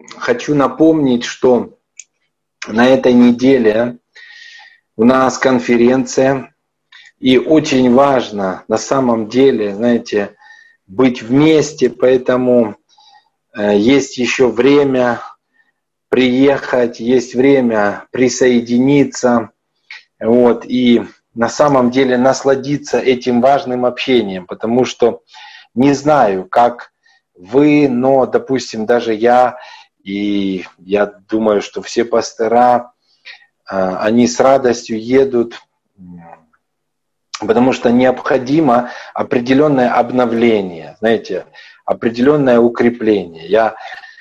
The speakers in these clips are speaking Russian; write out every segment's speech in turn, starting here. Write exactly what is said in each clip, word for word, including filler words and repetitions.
хочу напомнить, что на этой неделе у нас конференция, и очень важно на самом деле, знаете, быть вместе, поэтому есть еще время приехать, есть время присоединиться, вот, и на самом деле насладиться этим важным общением, потому что не знаю, как вы, но, допустим, даже я, и я думаю, что все пастора, они с радостью едут, потому что необходимо определенное обновление, знаете, определенное укрепление. Я,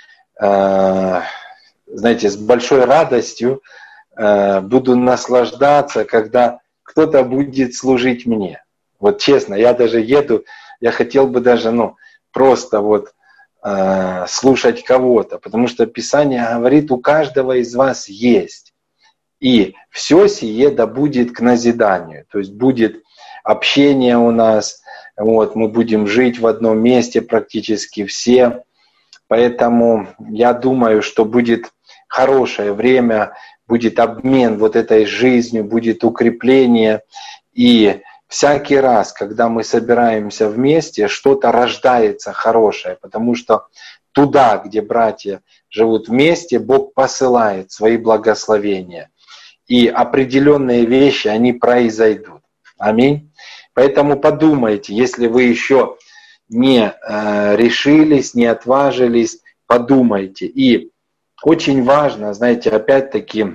знаете, с большой радостью буду наслаждаться, когда кто-то будет служить мне. Вот честно, я даже еду, я хотел бы даже, ну, просто вот э, слушать кого-то, потому что Писание говорит, у каждого из вас есть. И все сие да будет к назиданию. То есть будет общение у нас, вот, мы будем жить в одном месте практически все. Поэтому я думаю, что будет хорошее время, будет обмен вот этой жизнью, будет укрепление. И всякий раз, когда мы собираемся вместе, что-то рождается хорошее, потому что туда, где братья живут вместе, Бог посылает свои благословения. И определенные вещи, они произойдут. Аминь. Поэтому подумайте, если вы еще не э, решились, не отважились, подумайте. И очень важно, знаете, опять-таки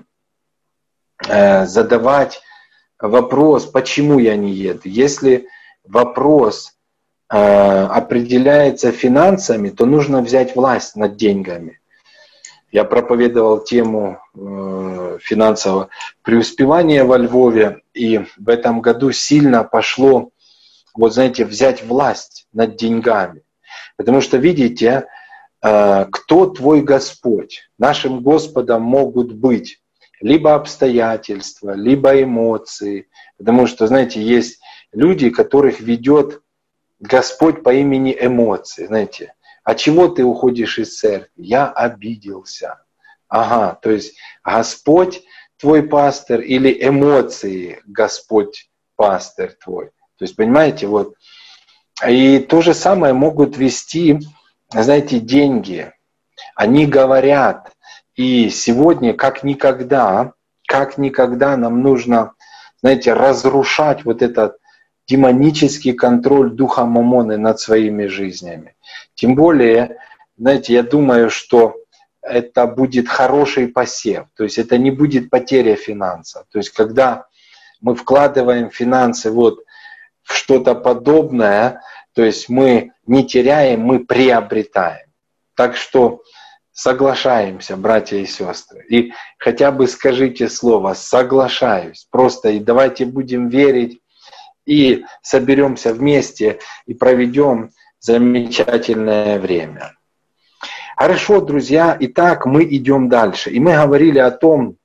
э, задавать вопрос, почему я не еду. Если вопрос э, определяется финансами, то нужно взять власть над деньгами. Я проповедовал тему э, финансового преуспевания во Львове, и в этом году сильно пошло, вот знаете, взять власть над деньгами. Потому что, видите, э, кто твой Господь? Нашим Господом могут быть либо обстоятельства, либо эмоции. Потому что, знаете, есть люди, которых ведет Господь по имени эмоции. Знаете, а чего ты уходишь из церкви? Я обиделся. Ага, то есть Господь твой пастырь или эмоции Господь пастырь твой. То есть, понимаете, вот. И то же самое могут вести, знаете, деньги. Они говорят. И сегодня, как никогда, как никогда нам нужно, знаете, разрушать вот этот демонический контроль духа Мамоны над своими жизнями. Тем более, знаете, я думаю, что это будет хороший посев. То есть это не будет потеря финансов. То есть когда мы вкладываем финансы вот в что-то подобное, то есть мы не теряем, мы приобретаем. Так что соглашаемся, братья и сестры. И хотя бы скажите слово «соглашаюсь». Просто и давайте будем верить и соберемся вместе и проведем замечательное время. Хорошо, друзья. Итак, мы идем дальше. И мы говорили о том,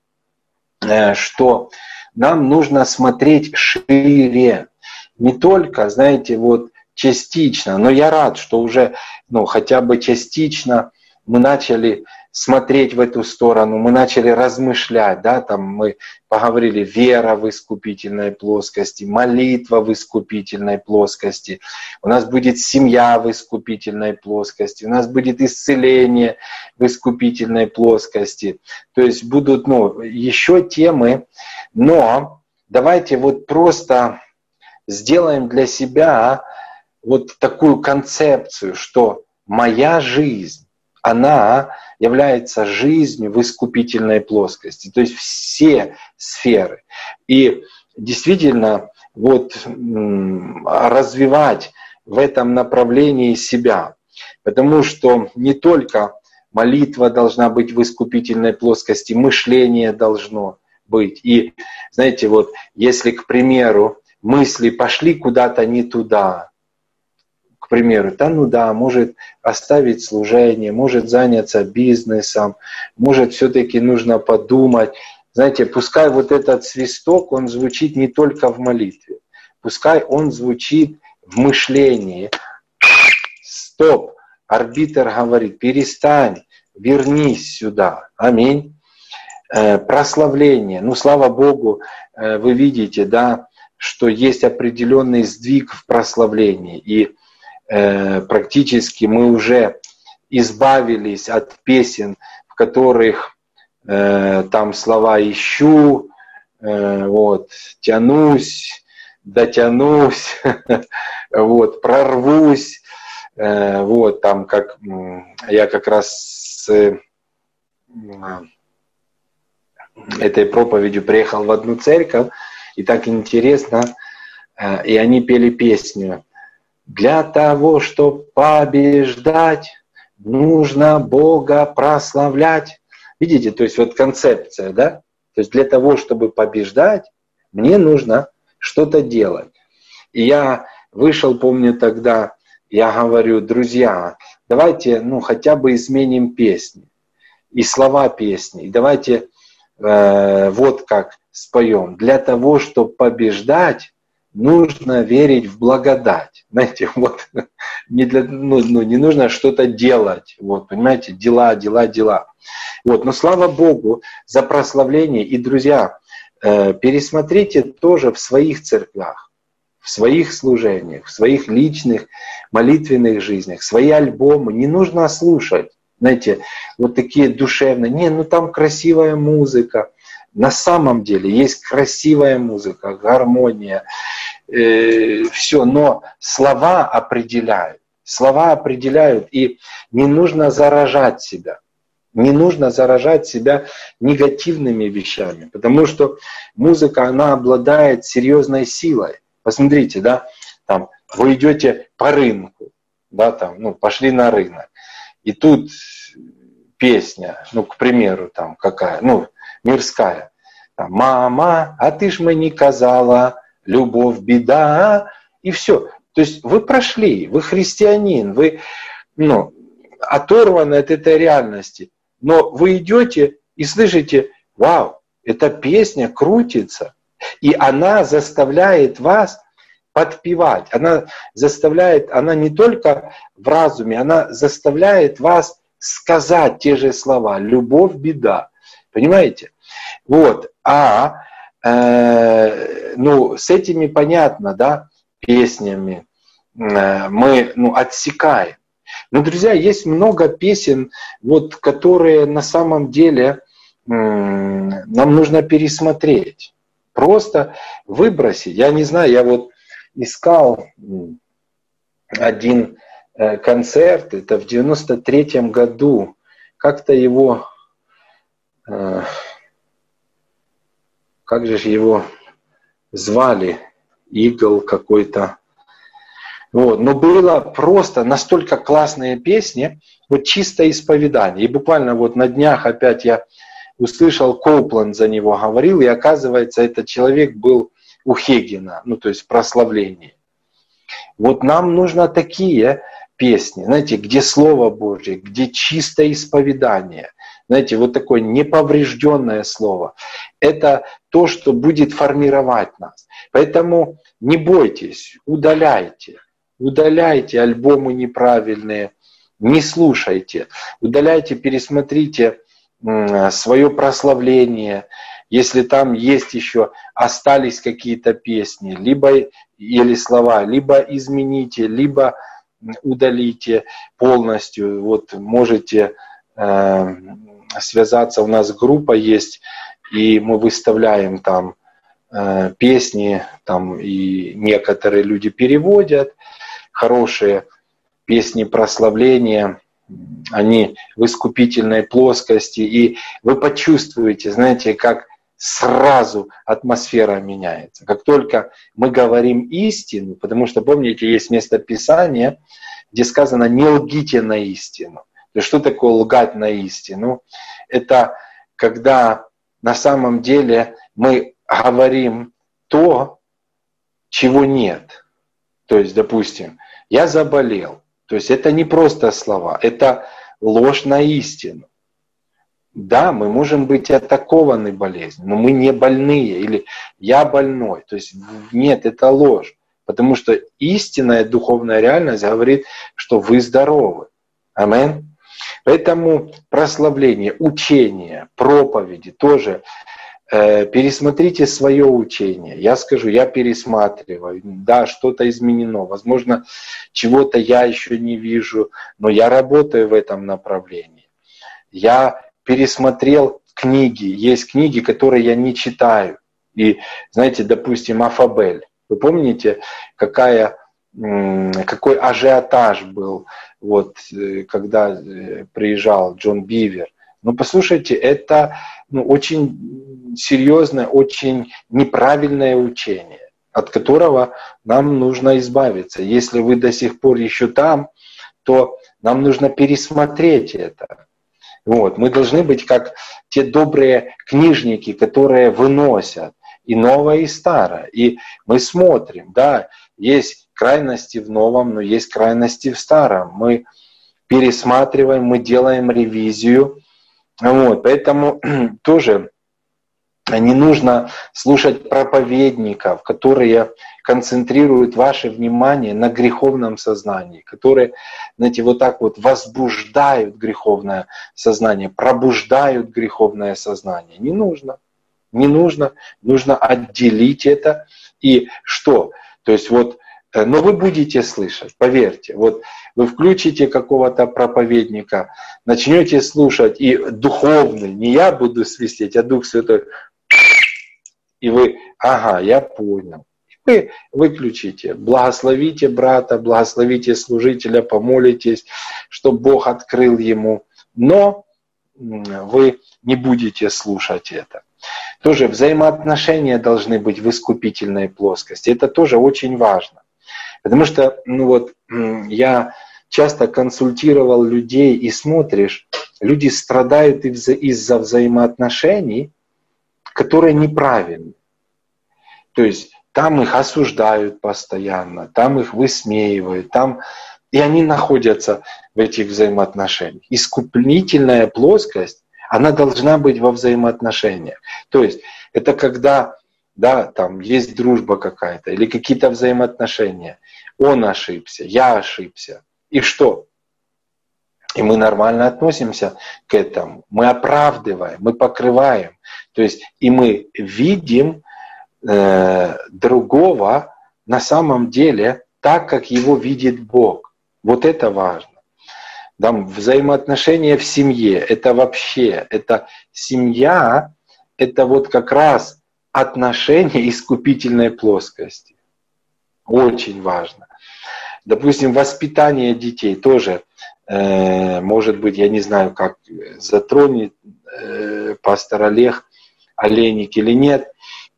что нам нужно смотреть шире. Не только, знаете, вот частично, но я рад, что уже, ну, хотя бы частично мы начали смотреть в эту сторону, мы начали размышлять, да, там мы поговорили вера в искупительной плоскости, молитва в искупительной плоскости, у нас будет семья в искупительной плоскости, у нас будет исцеление в искупительной плоскости, то есть будут, ну, еще темы, но давайте вот просто сделаем для себя вот такую концепцию, что моя жизнь, она является жизнью в искупительной плоскости, то есть все сферы. И действительно вот развивать в этом направлении себя, потому что не только молитва должна быть в искупительной плоскости, мышление должно быть. И знаете, вот если, к примеру, мысли пошли куда-то не туда, к примеру, да, ну да, может оставить служение, может заняться бизнесом, может все-таки нужно подумать. Знаете, пускай вот этот свисток, он звучит не только в молитве, пускай он звучит в мышлении. Стоп! Арбитр говорит, перестань вернись сюда. Аминь. Прославление. Ну, слава Богу, вы видите, да, что есть определенный сдвиг в прославлении. И э, практически мы уже избавились от песен, в которых э, там слова «ищу», э, вот, «тянусь», «дотянусь», вот, «прорвусь». Э, вот, там, как я как раз с этой проповедью приехал в одну церковь, и так интересно, и они пели песню. Для того, чтобы побеждать, нужно Бога прославлять. Видите, то есть вот концепция, да? То есть для того, чтобы побеждать, мне нужно что-то делать. И я вышел, помню тогда, я говорю, друзья, давайте, ну, хотя бы изменим песни и слова песни. И давайте э, вот как споем. Для того, чтобы побеждать, нужно верить в благодать. Знаете, вот не, для, ну, ну, не нужно что-то делать. Вот, понимаете, дела, дела, дела. Вот, но слава Богу за прославление. И, друзья, э, пересмотрите тоже в своих церквях, в своих служениях, в своих личных молитвенных жизнях, свои альбомы. Не нужно слушать, знаете, вот такие душевные. Не, ну там красивая музыка. На самом деле есть красивая музыка, гармония, э, все, но слова определяют. Слова определяют, и не нужно заражать себя. Не нужно заражать себя негативными вещами, потому что музыка, она обладает серьезной силой. Посмотрите, да, там, вы идете по рынку, да, там, ну, пошли на рынок, и тут песня, ну, к примеру, там, какая, ну, мирская. Там, мама, а ты ж мне казала, любовь беда, и все. То есть вы прошли, вы христианин, вы, ну, оторваны от этой реальности. Но вы идете и слышите, вау, эта песня крутится, и она заставляет вас подпевать. Она заставляет, она не только в разуме, она заставляет вас сказать те же слова. Любовь, беда. Понимаете? Вот. А э, ну, с этими понятно, да, песнями э, мы, ну, отсекаем. Но, друзья, есть много песен, вот, которые на самом деле э, нам нужно пересмотреть. Просто выбросить. Я не знаю, я вот искал один э, концерт, это в девяносто третьем году. Как-то его... Э, как же его звали? Игл какой-то. Вот. Но было просто настолько классные песни, вот чисто исповедание. И буквально вот на днях опять я услышал, Коупланд за него говорил, и оказывается, этот человек был у Хегена, ну то есть в прославлении. Вот нам нужно такие песни, знаете, где Слово Божье, где чистое исповедание. Знаете, вот такое неповрежденное слово. Это то, что будет формировать нас. Поэтому не бойтесь, удаляйте. Удаляйте альбомы неправильные, не слушайте. Удаляйте, пересмотрите свое прославление. Если там есть еще, остались какие-то песни, либо или слова, либо измените, либо удалите полностью. Вот можете э, связаться, у нас группа есть, и мы выставляем там э, песни, там и некоторые люди переводят, хорошие песни прославления, они в искупительной плоскости, и вы почувствуете, знаете, как сразу атмосфера меняется. Как только мы говорим истину, потому что, помните, есть место Писания, где сказано «не лгите на истину». То есть что такое лгать на истину? Это когда на самом деле мы говорим то, чего нет. То есть, допустим, я заболел. То есть это не просто слова, это ложь на истину. Да, мы можем быть атакованы болезнью, но мы не больные, или я больной. То есть нет, это ложь. Потому что истинная духовная реальность говорит, что вы здоровы. Аминь. Поэтому прославление, учение, проповеди тоже. Э, пересмотрите свое учение. Я скажу, я пересматриваю. Да, что-то изменено. Возможно, чего-то я еще не вижу, но я работаю в этом направлении. Я пересмотрел книги. Есть книги, которые я не читаю. И, знаете, допустим, Афабель. Вы помните, какая, какой ажиотаж был, вот, когда приезжал Джон Бивер? Ну, послушайте, это ну, очень серьезное, очень неправильное учение, от которого нам нужно избавиться. Если вы до сих пор еще там, то нам нужно пересмотреть это. Вот. Мы должны быть как те добрые книжники, которые выносят и новое, и старое. И мы смотрим, да, есть крайности в новом, но есть крайности в старом. Мы пересматриваем, мы делаем ревизию. Вот. Поэтому тоже не нужно слушать проповедников, которые концентрируют ваше внимание на греховном сознании, которые, знаете, вот так вот возбуждают греховное сознание, пробуждают греховное сознание. Не нужно. Не нужно. Нужно отделить это. И что? То есть вот, но вы будете слышать, поверьте. Вот вы включите какого-то проповедника, начнете слушать, и духовный, не я буду свистеть, а Дух Святой, и вы, ага, я понял. И вы выключите, благословите брата, благословите служителя, помолитесь, чтобы Бог открыл ему. Но вы не будете слушать это. Тоже взаимоотношения должны быть в искупительной плоскости. Это тоже очень важно. Потому что ну вот, я часто консультировал людей, и смотришь, люди страдают из-за взаимоотношений, которые неправильны. То есть там их осуждают постоянно, там их высмеивают, там... и они находятся в этих взаимоотношениях. Искупительная плоскость, она должна быть во взаимоотношениях. То есть это когда, да, там есть дружба какая-то или какие-то взаимоотношения. Он ошибся, я ошибся. И что? И мы нормально относимся к этому. Мы оправдываем, мы покрываем. То есть и мы видим э, другого на самом деле так, как его видит Бог. Вот это важно. Там взаимоотношения в семье, это вообще, это семья, это вот как раз отношения искупительной плоскости. Очень важно. Допустим, воспитание детей тоже, э, может быть, я не знаю, как затронет э, пастор Олег Олейник или нет,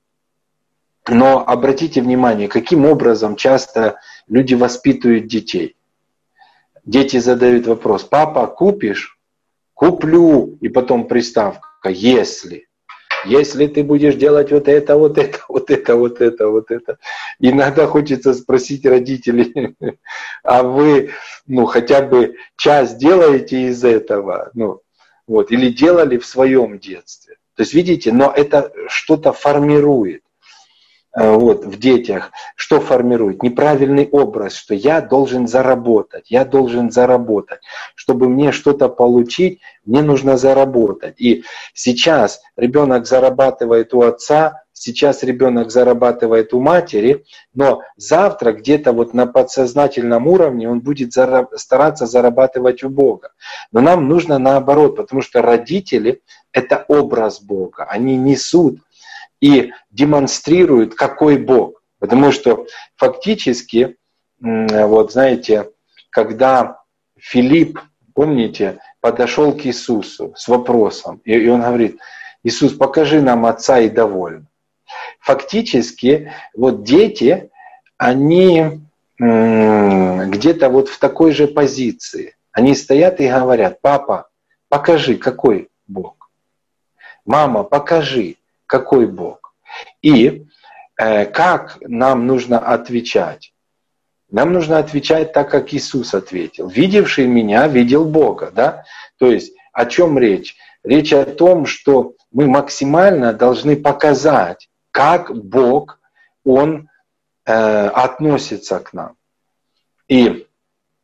но обратите внимание, каким образом часто люди воспитывают детей. Дети задают вопрос: папа, купишь? Куплю. И потом приставка «если». Если ты будешь делать вот это, вот это, вот это, вот это, вот это. Иногда хочется спросить родителей: а вы ну, хотя бы часть делаете из этого? Ну, вот, или делали в своем детстве? То есть, видите, но это что-то формирует. Вот, в детях, что формирует? Неправильный образ, что я должен заработать, я должен заработать. Чтобы мне что-то получить, мне нужно заработать. И сейчас ребенок зарабатывает у отца, сейчас ребенок зарабатывает у матери, но завтра где-то вот на подсознательном уровне он будет стараться зарабатывать у Бога. Но нам нужно наоборот, потому что родители – это образ Бога, они несут и демонстрируют, какой Бог. Потому что фактически, вот знаете, когда Филипп, помните, подошел к Иисусу с вопросом, и он говорит: Иисус, покажи нам Отца и довольно. Фактически, вот дети, они где-то вот в такой же позиции. Они стоят и говорят: папа, покажи, какой Бог. Мама, покажи, какой Бог. И э, как нам нужно отвечать? Нам нужно отвечать так, как Иисус ответил. Видевший меня, видел Бога. Да? То есть о чем речь? Речь о том, что мы максимально должны показать, как Бог, Он э, относится к нам. И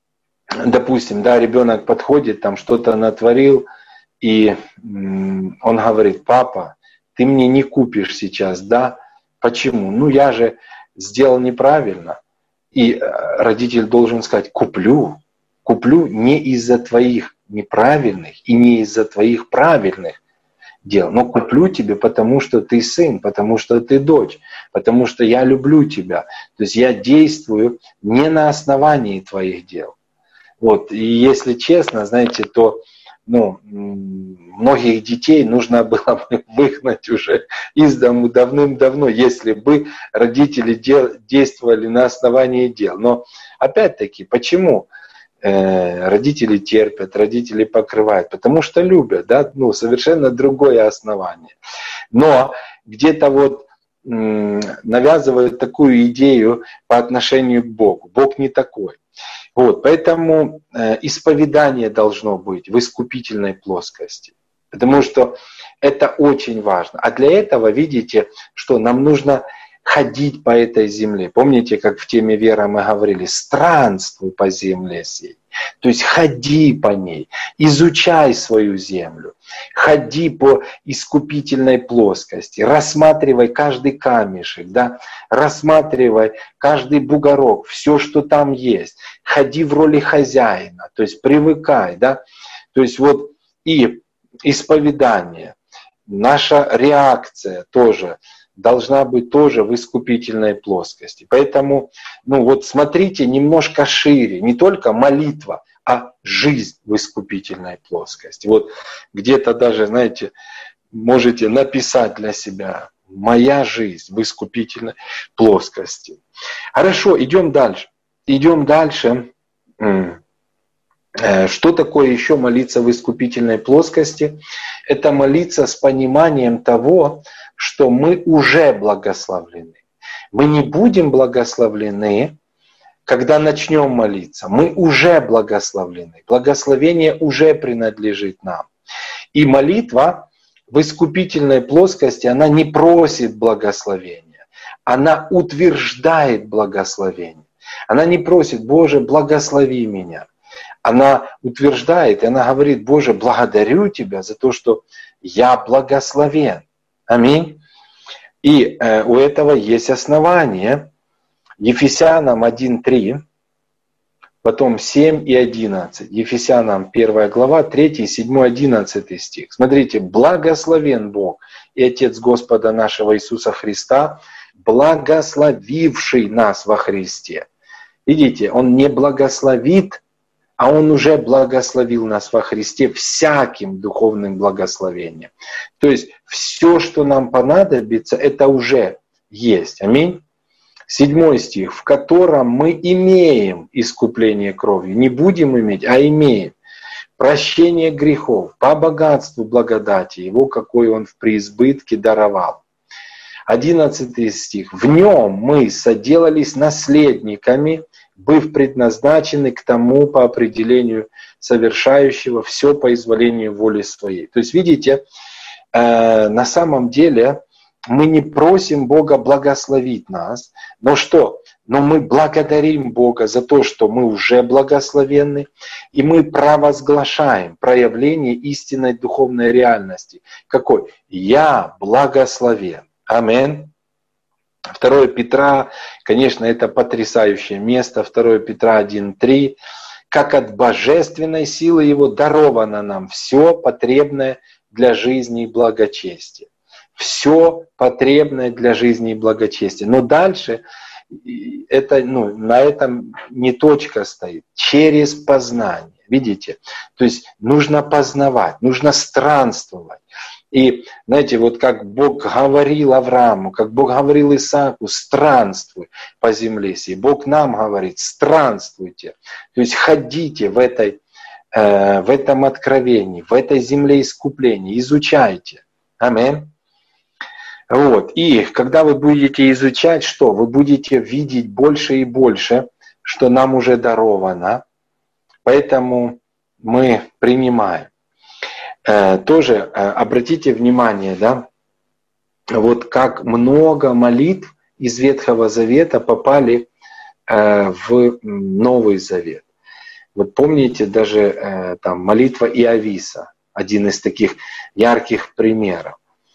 допустим, да, ребенок подходит, там что-то натворил, и он говорит: папа, ты мне не купишь сейчас, да? Почему? Ну я же сделал неправильно. И родитель должен сказать: куплю, куплю не из-за твоих неправильных и не из-за твоих правильных дел, но куплю тебе, потому что ты сын, потому что ты дочь, потому что я люблю тебя. То есть я действую не на основании твоих дел. Вот. И если честно, знаете, то ну, многих детей нужно было бы выгнать уже из дому давным-давно, если бы родители дел, действовали на основании дел. Но опять-таки, почему э, родители терпят, родители покрывают? Потому что любят, да, ну, совершенно другое основание. Но где-то вот м, навязывают такую идею по отношению к Богу. Бог не такой. Вот, поэтому э, исповедание должно быть в искупительной плоскости, потому что это очень важно. А для этого, видите, что нам нужно ходить по этой земле. Помните, как в теме веры мы говорили: странствуй по земле сей. То есть ходи по ней, изучай свою землю, ходи по искупительной плоскости, рассматривай каждый камешек, да? Рассматривай каждый бугорок, все, что там есть. Ходи в роли хозяина, то есть привыкай, да? То есть вот и исповедание, наша реакция тоже должна быть тоже в искупительной плоскости. Поэтому, ну вот смотрите немножко шире, не только молитва, а жизнь в искупительной плоскости. Вот где-то даже, знаете, можете написать для себя: моя жизнь в искупительной плоскости. Хорошо, идем дальше. Идем дальше. Что такое еще молиться в искупительной плоскости? Это молиться с пониманием того, что мы уже благословлены. Мы не будем благословлены, когда начнем молиться. Мы уже благословлены. Благословение уже принадлежит нам. И молитва в искупительной плоскости, она не просит благословения. Она утверждает благословение. Она не просит: Боже, благослови меня. Она утверждает, и она говорит: Боже, благодарю Тебя за то, что я благословен. Аминь. И э, у этого есть основание. Ефесянам один три, потом семь и одиннадцать. Ефесянам первая глава, третий, седьмой, одиннадцатый стих. Смотрите: благословен Бог и Отец Господа нашего Иисуса Христа, благословивший нас во Христе. Видите, Он не благословит, а Он уже благословил нас во Христе всяким духовным благословением. То есть все, что нам понадобится, это уже есть. Аминь. Седьмой стих: в котором мы имеем искупление кровью. Не будем иметь, а имеем. Прощение грехов по богатству благодати Его, какой Он в преизбытке даровал. Одиннадцатый стих: в Нем мы соделались наследниками, быв предназначены к тому по определению совершающего все по изволению воли своей. То есть, видите, э, на самом деле мы не просим Бога благословить нас, но что? Но мы благодарим Бога за то, что мы уже благословенны, и мы провозглашаем проявление истинной духовной реальности. Какой? Я благословен. Аминь. второе Петра, конечно, это потрясающее место. второе Петра один три. Как от божественной силы Его даровано нам все потребное для жизни и благочестия. Все потребное для жизни и благочестия. Но дальше это, ну, на этом не точка стоит. Через познание. Видите? То есть нужно познавать, нужно странствовать. И, знаете, вот как Бог говорил Аврааму, как Бог говорил Исааку: странствуй по земле сей. Бог нам говорит: странствуйте. То есть ходите в, этой, э, в этом откровении, в этой земле искупления, изучайте. Аминь. Вот. И когда вы будете изучать, что? Вы будете видеть больше и больше, что нам уже даровано. Поэтому мы принимаем. Тоже обратите внимание, да, вот как много молитв из Ветхого Завета попали в Новый Завет. Вот помните даже э, там молитва Иовиса, один из таких ярких примеров.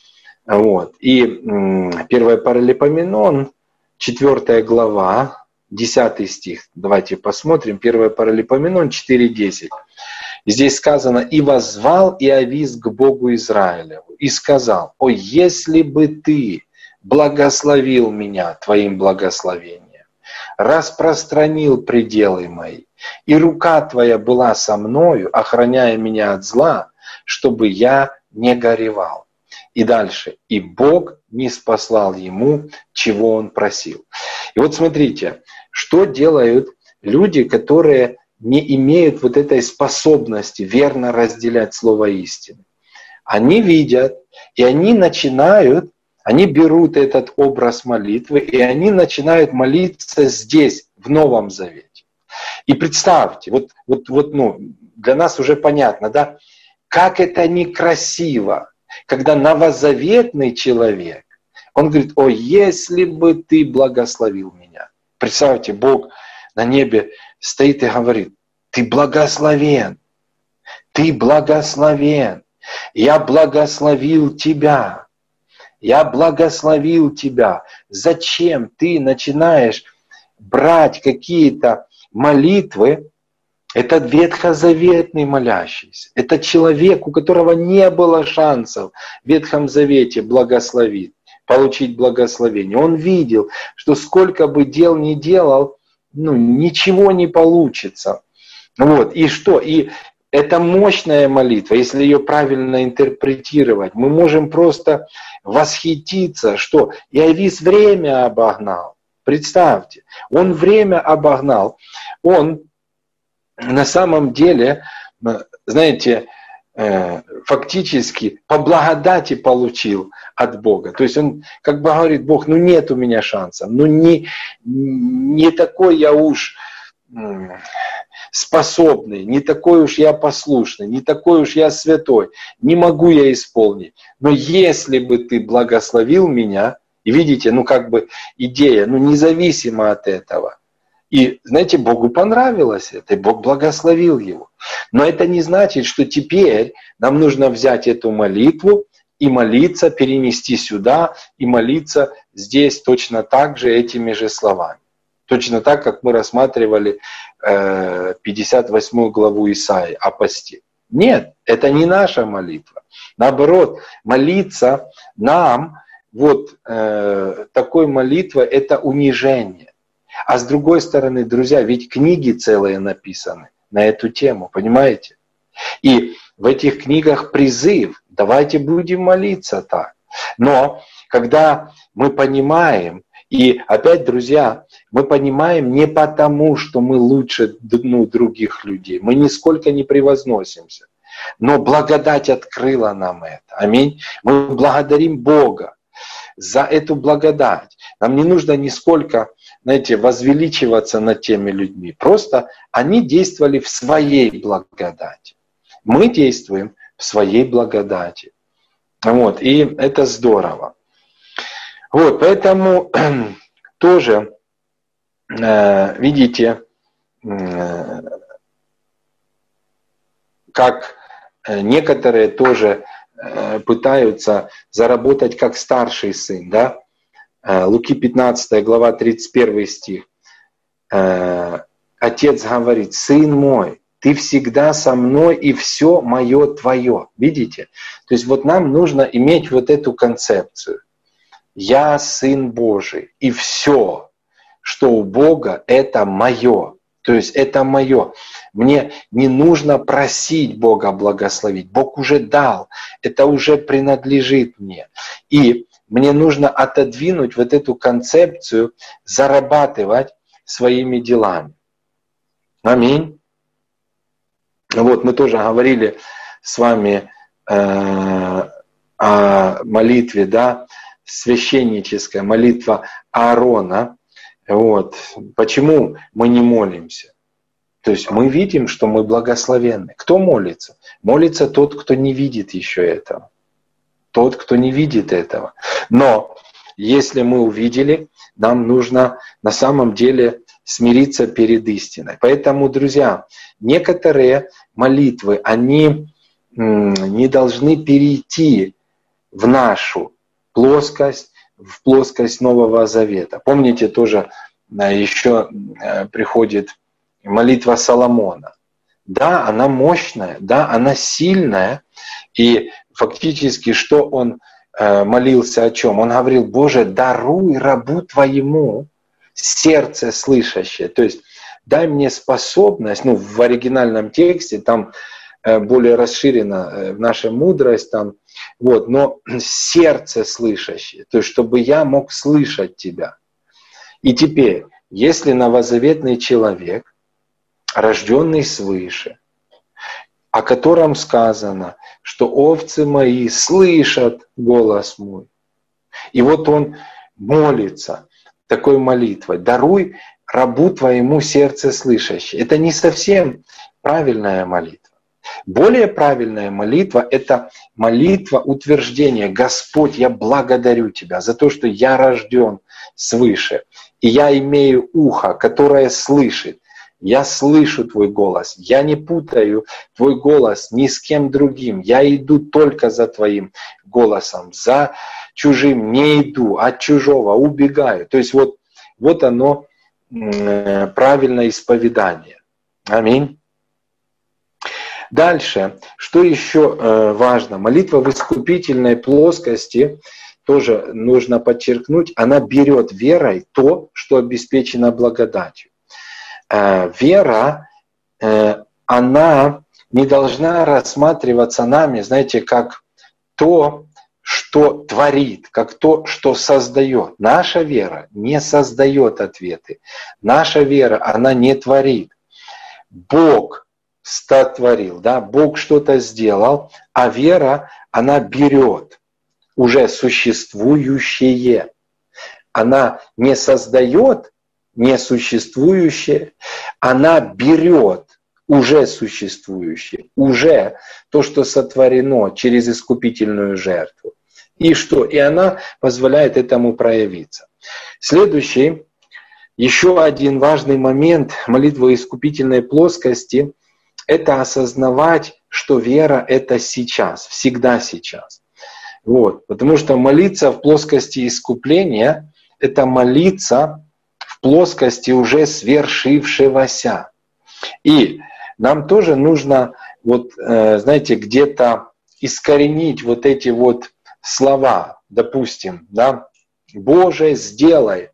Вот. И м, первое Паралипоменон, четвёртая глава, десятый стих. Давайте посмотрим. первое Паралипоменон четыре десять. Здесь сказано: «И воззвал Иовис к Богу Израилеву, и сказал: о, если бы ты благословил меня твоим благословением, распространил пределы мои, и рука твоя была со мною, охраняя меня от зла, чтобы я не горевал». И дальше. «И Бог не спаслал ему, чего он просил». И вот смотрите, что делают люди, которые не имеют вот этой способности верно разделять слово истины. Они видят, и они начинают, они берут этот образ молитвы, и они начинают молиться здесь, в Новом Завете. И представьте, вот, вот, вот ну, для нас уже понятно, да, как это некрасиво, когда новозаветный человек, он говорит: о, если бы ты благословил меня. Представьте, Бог на небе стоит и говорит: ты благословен, ты благословен, я благословил тебя, я благословил тебя. Зачем ты начинаешь брать какие-то молитвы? Это ветхозаветный молящийся, это человек, у которого не было шансов в Ветхом Завете благословить, получить благословение. Он видел, что сколько бы дел ни делал, ну, ничего не получится. Вот. И что? И это мощная молитва, если ее правильно интерпретировать. Мы можем просто восхититься, что Иовис время обогнал. Представьте, он время обогнал. Он на самом деле, знаете, фактически по благодати получил от Бога. То есть он как бы говорит: Бог, ну нет у меня шанса, ну не, не такой я уж способный, не такой уж я послушный, не такой уж я святой, не могу я исполнить. Но если бы ты благословил меня, и видите, ну как бы идея, ну независимо от этого. И, знаете, Богу понравилось это, и Бог благословил его. Но это не значит, что теперь нам нужно взять эту молитву и молиться, перенести сюда, и молиться здесь точно так же этими же словами. Точно так, как мы рассматривали пятьдесят восьмую главу Исаии о посте. Нет, это не наша молитва. Наоборот, молиться нам, вот э, такой молитвой, это унижение. А с другой стороны, друзья, ведь книги целые написаны на эту тему, понимаете? И в этих книгах призыв: давайте будем молиться так. Но когда мы понимаем, и опять, друзья, мы понимаем не потому, что мы лучше ну, других людей, мы нисколько не превозносимся, но благодать открыла нам это. Аминь. Мы благодарим Бога за эту благодать. Нам не нужно нисколько, знаете, возвеличиваться над теми людьми. Просто они действовали в своей благодати. Мы действуем в своей благодати. Вот, и это здорово. Вот, поэтому тоже, э, видите, э, как некоторые тоже э, пытаются заработать как старший сын, да? Луки пятнадцатая глава, тридцать первый стих. Отец говорит: сын мой, ты всегда со мной, и все мое твое. Видите? То есть вот нам нужно иметь вот эту концепцию. Я сын Божий, и все, что у Бога, это мое. То есть это мое. Мне не нужно просить Бога благословить. Бог уже дал. Это уже принадлежит мне. И мне нужно отодвинуть вот эту концепцию, зарабатывать своими делами. Аминь. Вот мы тоже говорили с вами э, о молитве, да, священническая молитва Аарона. Вот. Почему мы не молимся? То есть мы видим, что мы благословенны. Кто молится? Молится тот, кто не видит еще этого. Тот, кто не видит этого. Но если мы увидели, нам нужно на самом деле смириться перед истиной. Поэтому, друзья, некоторые молитвы, они не должны перейти в нашу плоскость, в плоскость Нового Завета. Помните, тоже еще приходит молитва Соломона. Да, она мощная, да, она сильная. И фактически, что он молился о чем? Он говорил: Боже, даруй рабу Твоему сердце слышащее. То есть дай мне способность, ну в оригинальном тексте там более расширена наша мудрость, там, вот, но сердце слышащее, то есть чтобы я мог слышать Тебя. И теперь, если новозаветный человек, рожденный свыше, о котором сказано, что овцы мои слышат голос мой, и вот он молится такой молитвой: даруй рабу Твоему сердце слышащее. Это не совсем правильная молитва. Более правильная молитва — это молитва утверждения: Господь, я благодарю Тебя за то, что я рожден свыше, и я имею ухо, которое слышит. Я слышу Твой голос, я не путаю Твой голос ни с кем другим. Я иду только за Твоим голосом, за чужим не иду, от чужого убегаю. То есть вот, вот оно правильное исповедание. Аминь. Дальше, что еще важно? Молитва в искупительной плоскости, тоже нужно подчеркнуть, она берет верой то, что обеспечено благодатью. Вера, она не должна рассматриваться нами, знаете, как то, что творит, как то, что создает. Наша вера не создает ответы. Наша вера, она не творит. Бог сотворил, да, Бог что-то сделал, а вера, она берет уже существующее. Она не создает несуществующее, она берет уже существующее, уже то, что сотворено через искупительную жертву. И что? И она позволяет этому проявиться. Следующий, еще один важный момент молитвы искупительной плоскости — это осознавать, что вера — это сейчас, всегда сейчас. Вот. Потому что молиться в плоскости искупления — это молиться в плоскости уже свершившегося. И нам тоже нужно, вот, знаете, где-то искоренить вот эти вот слова, допустим, да, «Боже, сделай».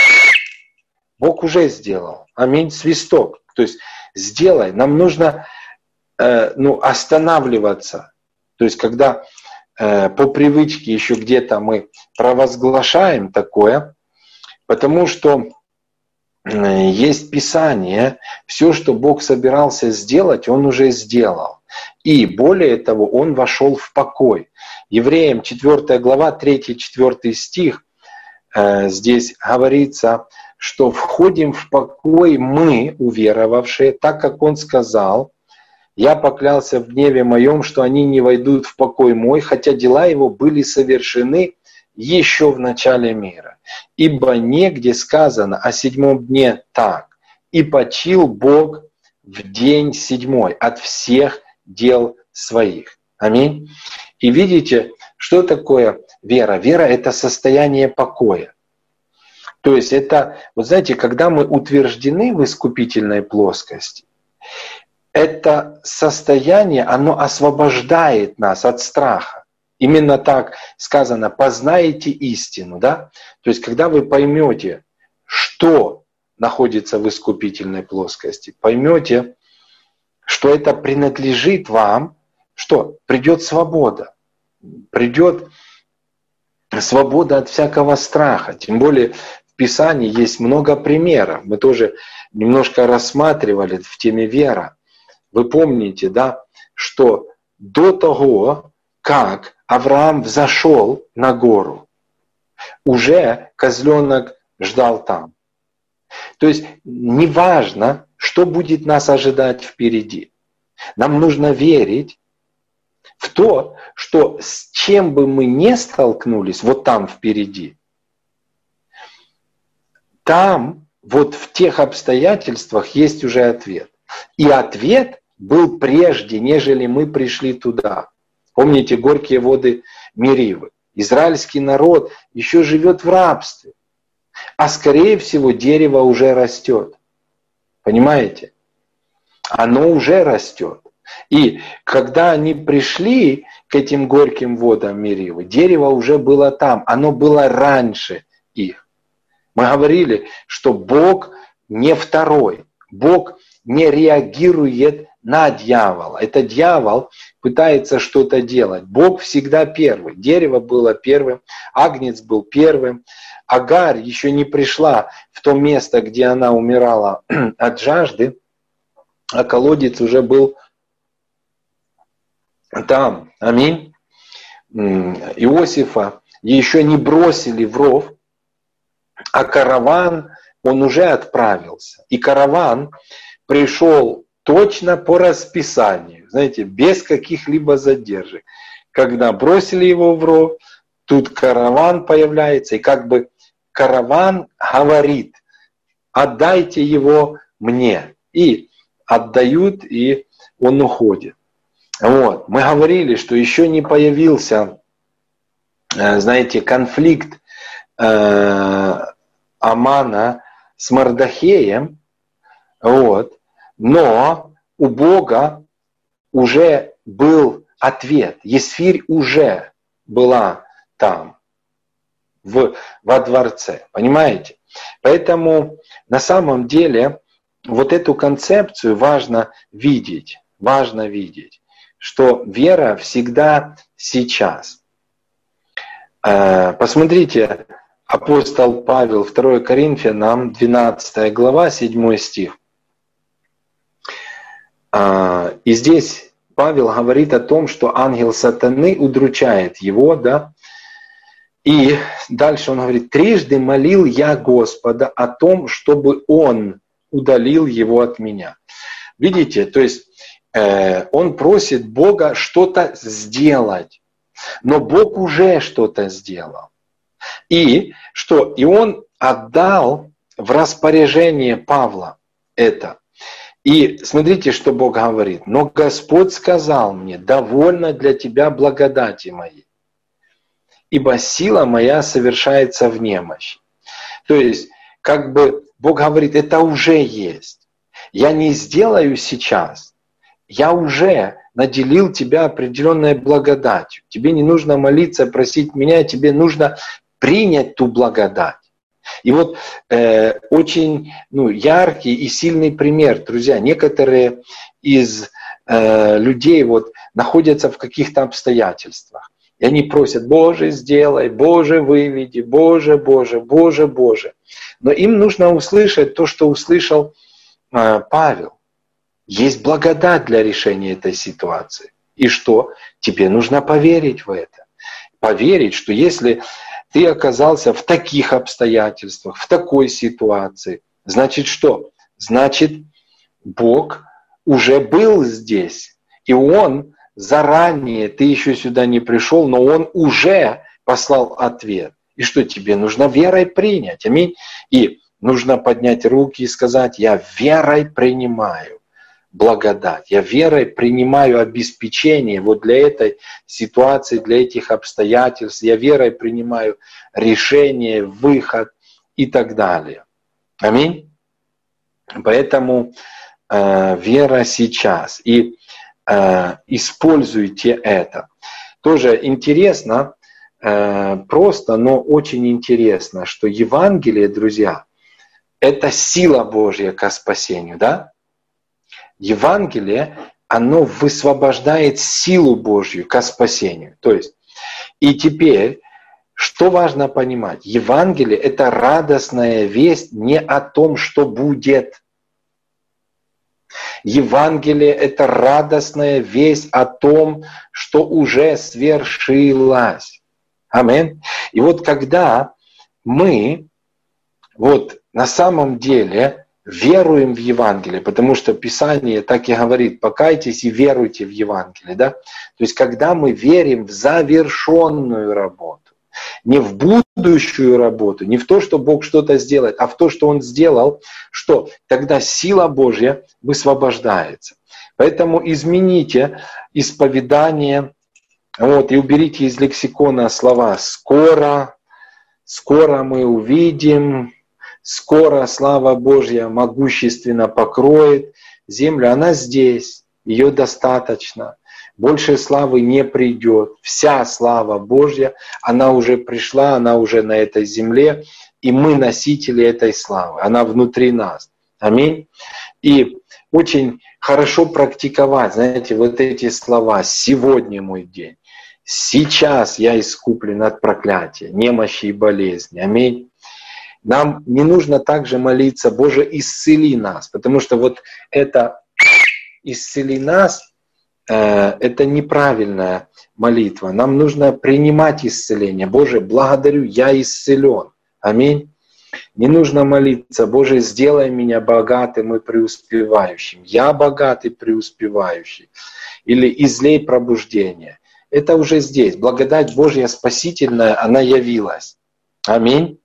Бог уже сделал. Аминь, свисток. То есть сделай. Нам нужно э, ну, останавливаться. То есть когда э, по привычке еще где-то мы провозглашаем такое, потому что э, есть Писание, все, что Бог собирался сделать, Он уже сделал. И более того, Он вошел в покой. Евреям четвёртая глава, третий-четвёртый стих, э, здесь говорится, что входим в покой мы, уверовавшие, так как Он сказал: «Я поклялся в гневе моем, что они не войдут в покой мой, хотя дела его были совершены еще в начале мира. Ибо негде сказано о седьмом дне так: и почил Бог в день седьмой от всех дел своих». Аминь. И видите, что такое вера? Вера — это состояние покоя. То есть это, вот знаете, когда мы утверждены в искупительной плоскости, это состояние, оно освобождает нас от страха. Именно так сказано: «Познаете истину». Да? То есть когда вы поймете, что находится в искупительной плоскости, поймете, что это принадлежит вам, что придет свобода, придет свобода от всякого страха. Тем более в Писании есть много примеров. Мы тоже немножко рассматривали в теме вера. Вы помните, да, что до того, как Авраам взошел на гору, уже козленок ждал там. То есть неважно, что будет нас ожидать впереди. Нам нужно верить в то, что с чем бы мы ни столкнулись вот там впереди, там вот в тех обстоятельствах есть уже ответ. И ответ был прежде, нежели мы пришли туда. Помните горькие воды Меривы? Израильский народ еще живет в рабстве. А скорее всего дерево уже растет. Понимаете? Оно уже растет. И когда они пришли к этим горьким водам Меривы, дерево уже было там. Оно было раньше их. Мы говорили, что Бог не второй. Бог не реагирует на дьявола. Это дьявол пытается что-то делать. Бог всегда первый. Дерево было первым, агнец был первым. Агарь еще не пришла в то место, где она умирала от жажды, а колодец уже был там. Аминь. Иосифа еще не бросили в ров, а караван, он уже отправился. И караван пришел точно по расписанию, знаете, без каких-либо задержек. Когда бросили его в ров, тут караван появляется, и как бы караван говорит: отдайте его мне. И отдают, и он уходит. Вот. Мы говорили, что еще не появился, знаете, конфликт э, Амана с Мордохеем, вот. Но у Бога уже был ответ. Есфирь уже была там, в, во дворце. Понимаете? Поэтому на самом деле вот эту концепцию важно видеть. Важно видеть, что вера всегда сейчас. Посмотрите, апостол Павел, второе Коринфянам, двенадцатая глава, седьмой стих. И здесь Павел говорит о том, что ангел сатаны удручает его, да. И дальше он говорит: трижды молил я Господа о том, чтобы он удалил его от меня. Видите, то есть э, он просит Бога что-то сделать, но Бог уже что-то сделал. И что? И он отдал в распоряжение Павла это. И смотрите, что Бог говорит: но Господь сказал мне: довольно для тебя благодати моей, ибо сила моя совершается в немощи. То есть, как бы Бог говорит, это уже есть. Я не сделаю сейчас. Я уже наделил тебя определенной благодатью. Тебе не нужно молиться, просить меня, тебе нужно принять ту благодать. И вот э, очень ну, яркий и сильный пример, друзья. Некоторые из э, людей вот, находятся в каких-то обстоятельствах. И они просят: Боже, сделай, Боже, выведи, Боже, Боже, Боже, Боже. Но им нужно услышать то, что услышал э, Павел. Есть благодать для решения этой ситуации. И что? Тебе нужно поверить в это. Поверить, что если ты оказался в таких обстоятельствах, в такой ситуации, значит что? Значит, Бог уже был здесь. И Он заранее, ты еще сюда не пришел, но Он уже послал ответ. И что тебе нужно верой принять? Аминь. И нужно поднять руки и сказать: я верой принимаю благодать. Я верой принимаю обеспечение вот для этой ситуации, для этих обстоятельств. Я верой принимаю решение, выход и так далее. Аминь. Поэтому э, вера сейчас. И э, используйте это. Тоже интересно, э, просто, но очень интересно, что Евангелие, друзья, это сила Божья ко спасению, да? Евангелие, оно высвобождает силу Божью ко спасению. То есть, и теперь, что важно понимать? Евангелие – это радостная весть не о том, что будет. Евангелие – это радостная весть о том, что уже свершилось. Аминь. И вот когда мы вот на самом деле веруем в Евангелие, потому что Писание так и говорит: покайтесь и веруйте в Евангелие. Да? То есть, когда мы верим в завершенную работу, Не в будущую работу, не в то, что Бог что-то сделает, а в то, что Он сделал, что тогда сила Божья высвобождается. Поэтому измените исповедание, вот, и уберите из лексикона слова «скоро», «скоро мы увидим», «скоро слава Божья могущественно покроет землю». Она здесь, ее достаточно. Больше славы не придет. Вся слава Божья, она уже пришла, она уже на этой земле, и мы носители этой славы. Она внутри нас. Аминь. И очень хорошо практиковать, знаете, вот эти слова «сегодня мой день», «сейчас я искуплен от проклятия, немощи и болезни». Аминь. Нам не нужно также молиться «Боже, исцели нас», потому что вот это «исцели нас» это неправильная молитва. Нам нужно принимать исцеление. Боже, благодарю, я исцелен. Аминь. Не нужно молиться, Боже, сделай меня богатым и преуспевающим. Я богатый и преуспевающий. Или излей пробуждение. Это уже здесь. Благодать Божья спасительная, она явилась. Аминь.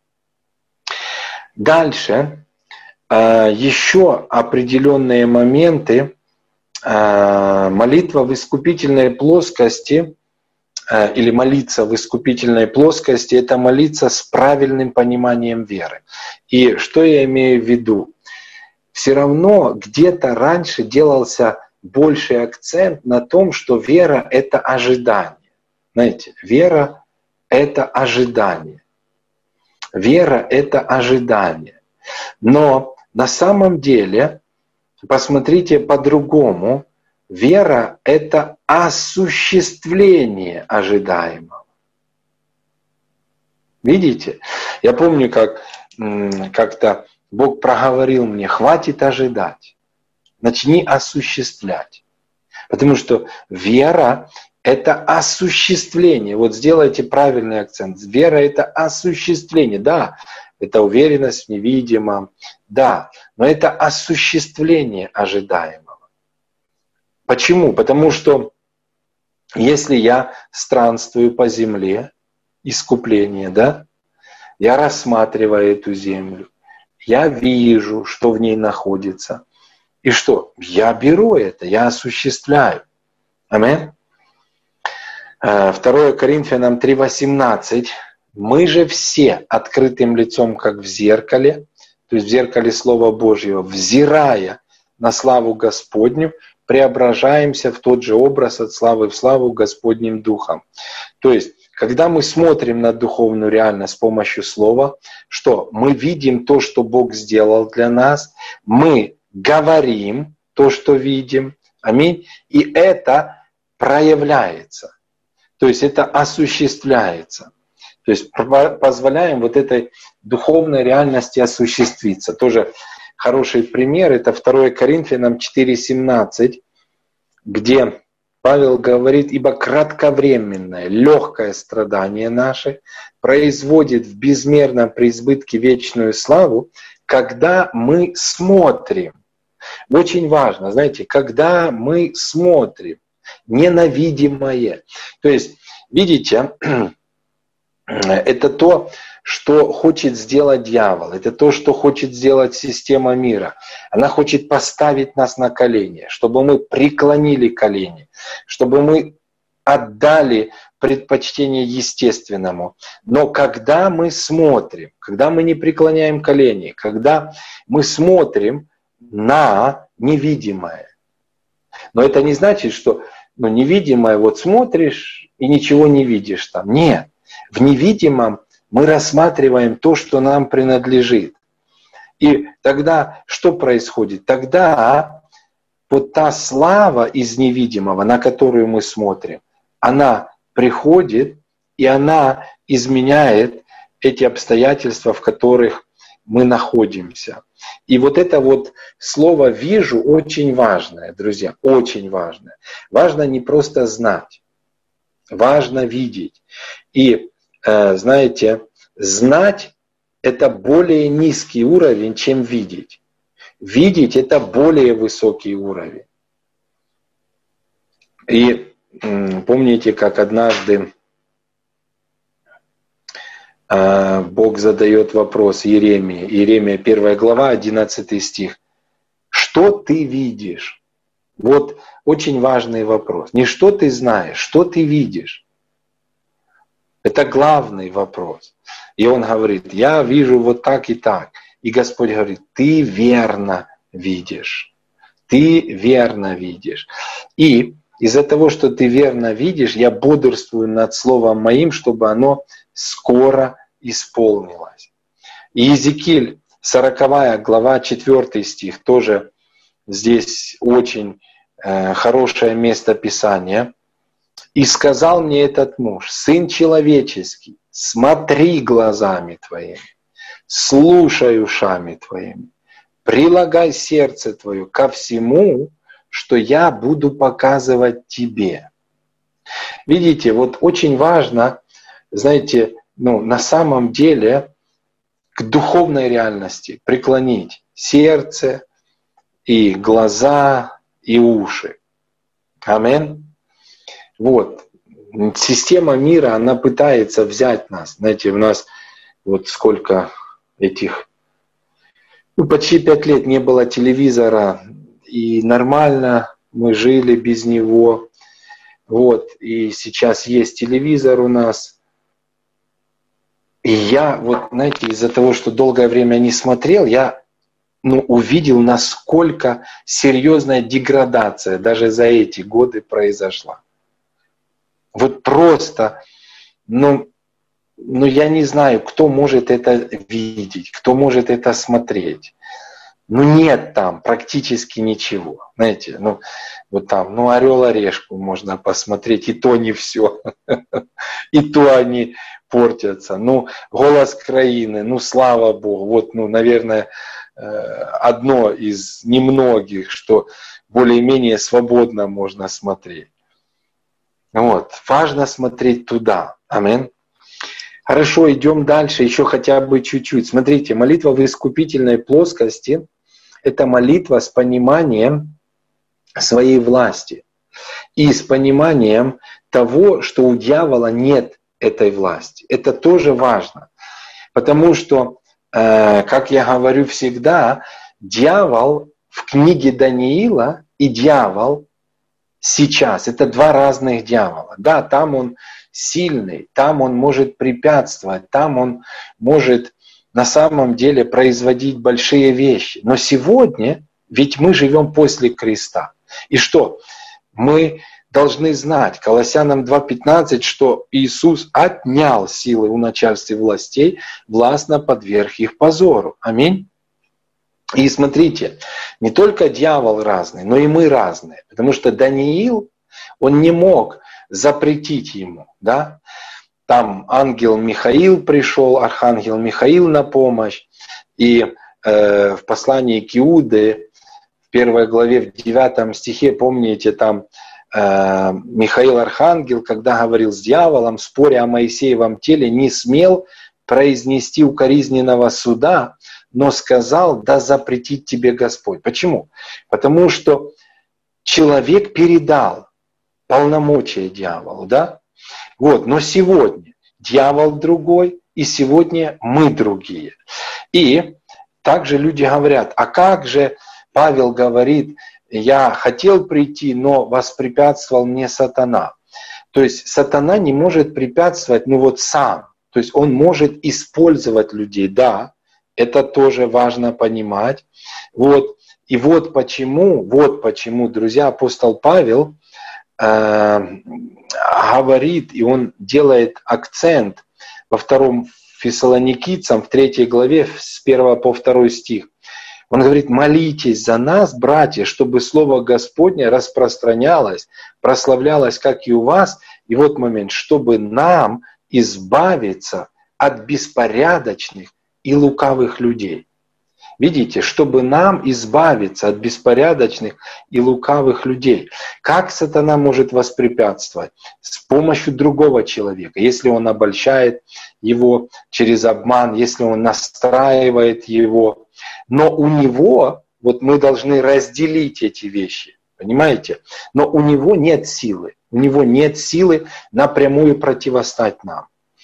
Дальше. Еще определенные моменты. Молитва в искупительной плоскости или молиться в искупительной плоскости — это молиться с правильным пониманием веры. И что я имею в виду? Все равно где-то раньше делался больший акцент на том, что вера — это ожидание. Знаете, вера — это ожидание. Вера — это ожидание. Но на самом деле, посмотрите по-другому, вера — это осуществление ожидаемого. Видите? Я помню, как как-то Бог проговорил мне: хватит ожидать, начни осуществлять. Потому что вера — это осуществление. Вот сделайте правильный акцент. Вера — это осуществление. Да, это уверенность в невидимом. Да, но это осуществление ожидаемого. Почему? Потому что если я странствую по земле, искупление, да, я рассматриваю эту землю, я вижу, что в ней находится. И что? Я беру это, я осуществляю. Аминь. второе Коринфянам три восемнадцать. Мы же все открытым лицом, как в зеркале, то есть в зеркале Слова Божьего, взирая на славу Господню, преображаемся в тот же образ от славы в славу Господним Духом. То есть, когда мы смотрим на духовную реальность с помощью Слова, что мы видим то, что Бог сделал для нас, мы говорим то, что видим, аминь, и это проявляется, то есть это осуществляется. То есть позволяем вот этой духовной реальности осуществиться. Тоже хороший пример — это второе Коринфянам четыре семнадцать, где Павел говорит: «Ибо кратковременное, легкое страдание наше производит в безмерном преизбытке вечную славу, когда мы смотрим». Очень важно, знаете, когда мы смотрим ненавидимое. То есть, видите, это то, что хочет сделать дьявол, это то, что хочет сделать система мира. Она хочет поставить нас на колени, чтобы мы преклонили колени, чтобы мы отдали предпочтение естественному. Но когда мы смотрим, когда мы не преклоняем колени, когда мы смотрим на невидимое, но это не значит, что ну, невидимое, вот смотришь и ничего не видишь там. Нет. В невидимом мы рассматриваем то, что нам принадлежит. И тогда что происходит? Тогда вот та слава из невидимого, на которую мы смотрим, она приходит, и она изменяет эти обстоятельства, в которых мы находимся. И вот это вот слово «вижу» очень важное, друзья, очень важное. Важно не просто знать, важно видеть. И знаете, знать — это более низкий уровень, чем видеть. Видеть — это более высокий уровень. И помните, как однажды Бог задает вопрос Иеремии. Иеремия первая глава, одиннадцатый стих. Что ты видишь? Вот очень важный вопрос. Не что ты знаешь, что ты видишь. Это главный вопрос. И он говорит, я вижу вот так и так. И Господь говорит, ты верно видишь. Ты верно видишь. И из-за того, что ты верно видишь, я бодрствую над словом моим, чтобы оно скоро исполнилось. И Иезекииль, сороковая глава, четвёртый стих, тоже здесь очень э, хорошее место Писания. «И сказал мне этот муж, сын человеческий, смотри глазами твоими, слушай ушами твоими, прилагай сердце твое ко всему, что я буду показывать тебе». Видите, вот очень важно, знаете, ну, на самом деле к духовной реальности преклонить сердце и глаза и уши. Аминь. Вот. Система мира, она пытается взять нас. Знаете, у нас вот сколько этих... Ну, почти пять лет не было телевизора, и нормально мы жили без него. Вот. И сейчас есть телевизор у нас. И я, вот, знаете, из-за того, что долгое время не смотрел, я ну, увидел, насколько серьезная деградация даже за эти годы произошла. Вот просто, ну, ну, я не знаю, кто может это видеть, кто может это смотреть. Ну, нет там практически ничего. Знаете, ну, вот там, ну, «Орел и решку» можно посмотреть, и то не все. И то они портятся. Ну, «Голос краины», ну, слава Богу. Вот, ну, наверное, одно из немногих, что более-менее свободно можно смотреть. Вот. Важно смотреть туда. Аминь. Хорошо, идем дальше, еще хотя бы чуть-чуть. Смотрите, молитва в искупительной плоскости – это молитва с пониманием своей власти и с пониманием того, что у дьявола нет этой власти. Это тоже важно, потому что, э, как я говорю всегда, дьявол в книге Даниила и дьявол сейчас – это два разных дьявола. Да, там он сильный, там он может препятствовать, там он может на самом деле производить большие вещи. Но сегодня, ведь мы живем после креста. И что? Мы должны знать, Колоссянам два пятнадцать, что Иисус отнял силы у начальств и властей, властно подверг их позору. Аминь. И смотрите, не только дьявол разный, но и мы разные. Потому что Даниил, он не мог запретить ему. Да? Там ангел Михаил пришел, архангел Михаил на помощь. И э, в послании к Иуде, в первой главе, в девятом стихе, помните, там э, Михаил архангел, когда говорил с дьяволом, споря о Моисеевом теле, не смел произнести укоризненного суда, но сказал, да запретит тебе Господь. Почему? Потому что человек передал полномочия дьяволу, да? Вот, но сегодня дьявол другой, и сегодня мы другие. И также люди говорят, а как же Павел говорит, я хотел прийти, но воспрепятствовал мне сатана. То есть сатана не может препятствовать, ну вот сам. То есть он может использовать людей, да, это тоже важно понимать. Вот. И вот почему, вот почему, друзья, апостол Павел э, говорит, и он делает акцент во втором Фессалоникийцам, в третьей главе, с первого по второй стих. Он говорит, молитесь за нас, братья, чтобы Слово Господне распространялось, прославлялось, как и у вас. И вот момент, чтобы нам избавиться от беспорядочных и лукавых людей. Видите, чтобы нам избавиться от беспорядочных и лукавых людей. Как сатана может воспрепятствовать? С помощью другого человека. Если он обольщает его через обман, если он настраивает его. Но у него, вот мы должны разделить эти вещи. Понимаете? Но у него нет силы. У него нет силы напрямую противостать нам.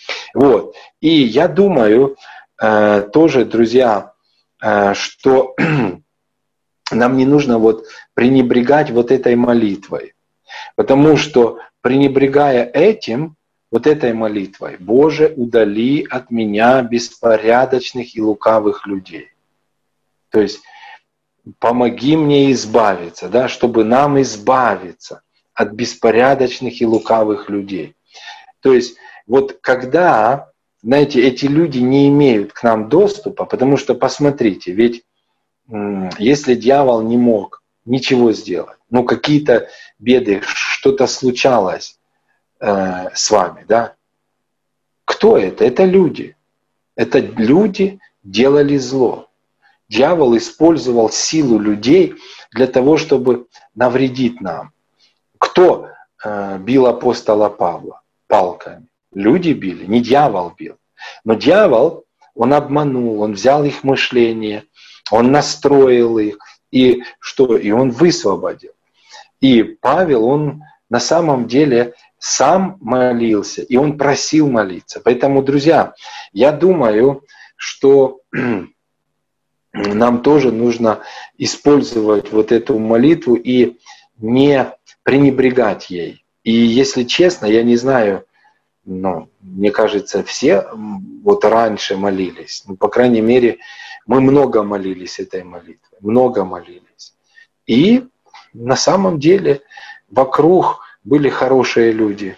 Вот. И я думаю, э, тоже, друзья, э, что нам не нужно вот пренебрегать вот этой молитвой. Потому что, пренебрегая этим, вот этой молитвой, «Боже, удали от меня беспорядочных и лукавых людей». То есть, помоги мне избавиться, да, чтобы нам избавиться от беспорядочных и лукавых людей. То есть, вот когда, знаете, эти люди не имеют к нам доступа, потому что, посмотрите, ведь если дьявол не мог ничего сделать, ну какие-то беды, что-то случалось э, с вами, да? Кто это? Это люди. Это люди делали зло. Дьявол использовал силу людей для того, чтобы навредить нам. Кто э, бил апостола Павла палками? Люди били, не дьявол бил. Но дьявол, он обманул, он взял их мышление, он настроил их, и что? И он высвободил. И Павел, он на самом деле сам молился, и он просил молиться. Поэтому, друзья, я думаю, что нам тоже нужно использовать вот эту молитву и не пренебрегать ей. И если честно, я не знаю, но мне кажется, все вот раньше молились. Ну, по крайней мере, мы много молились этой молитвой, много молились. И на самом деле вокруг были хорошие люди.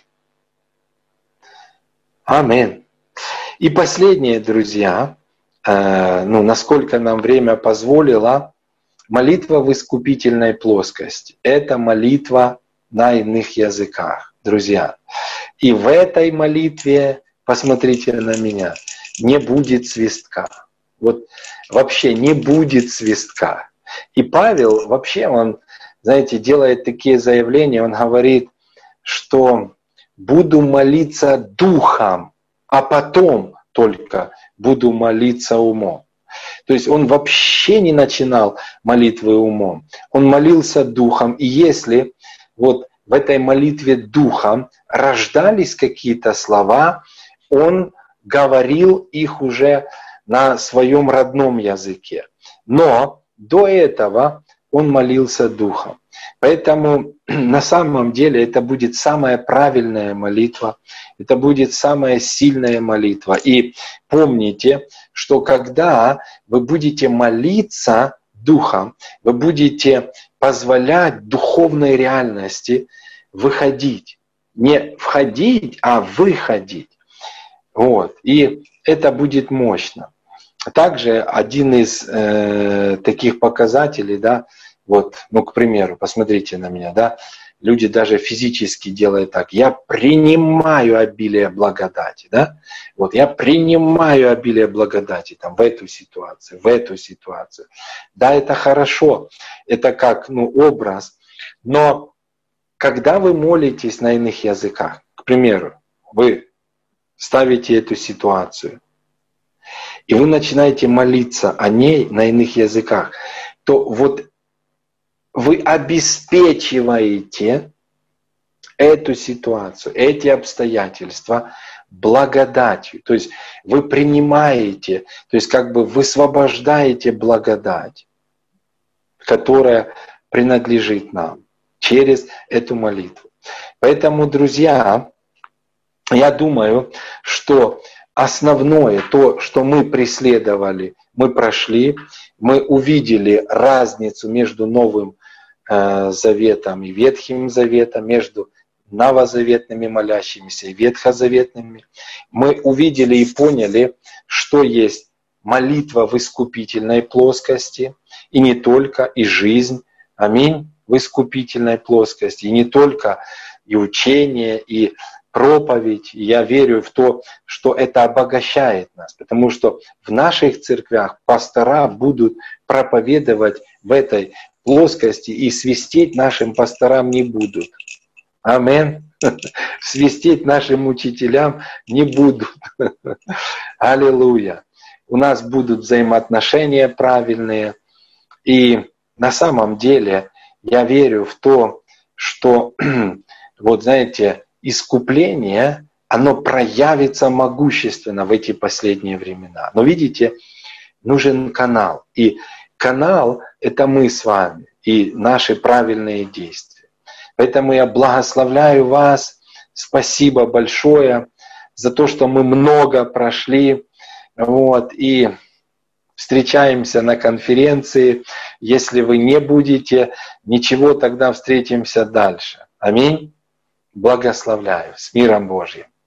Аминь. И последнее, друзья, э, ну, насколько нам время позволило, молитва в искупительной плоскости. Это молитва на иных языках, друзья. И в этой молитве, посмотрите на меня, не будет свистка. Вот вообще не будет свистка. И Павел вообще, он, знаете, делает такие заявления, он говорит, что буду молиться духом, а потом только буду молиться умом. То есть он вообще не начинал молитвы умом. Он молился духом, и если вот в этой молитве духом рождались какие-то слова, он говорил их уже на своем родном языке. Но до этого он молился духом. Поэтому на самом деле это будет самая правильная молитва, это будет самая сильная молитва. И помните, что когда вы будете молиться духом, вы будете позволять духовной реальности выходить. Не входить, а выходить. Вот. И это будет мощно. Также один из э, таких показателей, да, вот, ну, к примеру, посмотрите на меня, да, люди даже физически делают так. Я принимаю обилие благодати, да, вот, я принимаю обилие благодати там, в эту ситуацию, в эту ситуацию. Да, это хорошо, это как, ну, образ, но когда вы молитесь на иных языках, к примеру, вы ставите эту ситуацию, и вы начинаете молиться о ней на иных языках, то вот вы обеспечиваете эту ситуацию, эти обстоятельства благодатью. То есть вы принимаете, то есть как бы высвобождаете благодать, которая принадлежит нам через эту молитву. Поэтому, друзья, я думаю, что основное, то, что мы преследовали, мы прошли, мы увидели разницу между Новым э, Заветом и Ветхим Заветом, между новозаветными молящимися и ветхозаветными. Мы увидели и поняли, что есть молитва в искупительной плоскости, и не только, и жизнь, аминь, в искупительной плоскости, и не только и учение, и проповедь. И я верю в то, что это обогащает нас, потому что в наших церквях пастора будут проповедовать в этой плоскости, и свистеть нашим пасторам не будут. Аминь. Свистеть нашим учителям не будут. Аллилуйя. У нас будут взаимоотношения правильные. И на самом деле я верю в то, что, вот знаете, искупление оно проявится могущественно в эти последние времена. Но видите, нужен канал. И канал – это мы с вами и наши правильные действия. Поэтому я благословляю вас. Спасибо большое за то, что мы много прошли. Вот, и встречаемся на конференции. Если вы не будете, ничего, тогда встретимся дальше. Аминь. Благословляю. С миром Божьим.